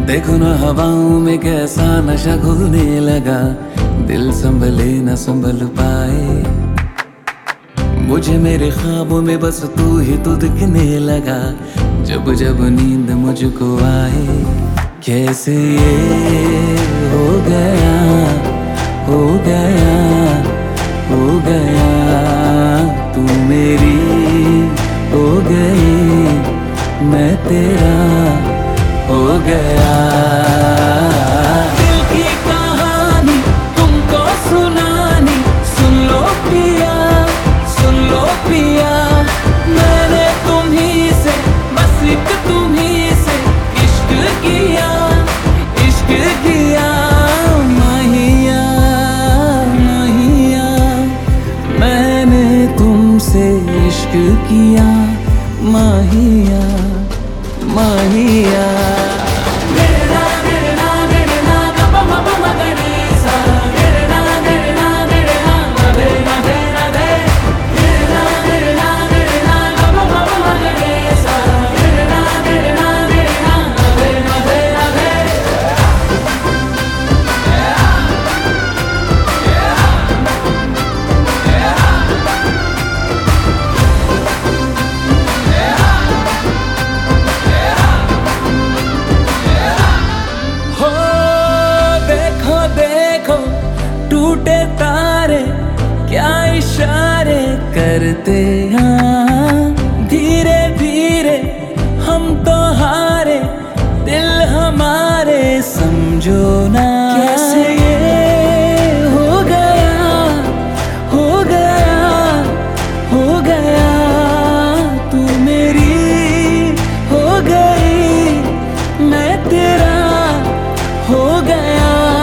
देखो ना हवाओं में कैसा नशा घुलने लगा, दिल संभले न संभल पाए। मुझे मेरे ख्वाबों में बस तू ही तो दिखने लगा, जब जब नींद मुझको आए। कैसे ये हो गया, हो गया, हो गया, तू मेरी हो गई, मैं तेरा हो गया। दिल की कहानी तुमको सुनानी, सुन लो पिया, सुन लो पिया। मैंने तुम्ही से, बस एक तुम्ही से इश्क किया, इश्क किया। माहिया, माहिया, मैंने तुमसे इश्क किया। माहिया, माहिया। टूटे तारे क्या इशारे करते हैं, धीरे धीरे हम तो हारे, दिल हमारे समझो ना। कैसे ये हो गया, हो गया, हो गया, तू मेरी हो गई, मैं तेरा हो गया।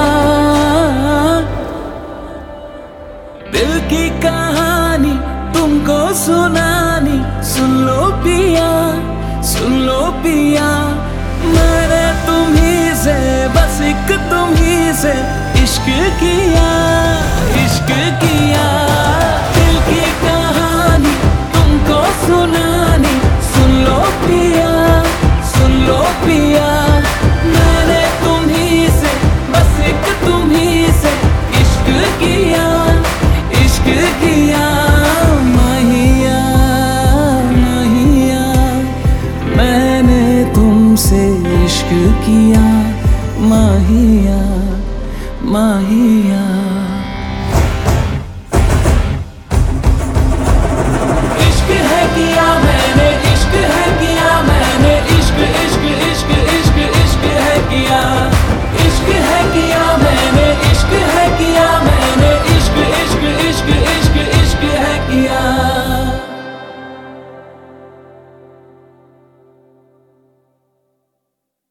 दिल की कहानी तुमको सुनानी, सुन लो पिया, सुन लो पिया। मैंने तुम्ही से, बस एक तुम्ही से इश्क किया, इश्क किया। दिल की कहानी तुमको सुनानी, सुन लो पिया, सुन लो पिया। मैंने तुम्ही से, बस एक तुम्ही से इश्क किया, इश्क किया। माहिया, माहिया, मैंने तुमसे इश्क किया। माहिया, माहिया।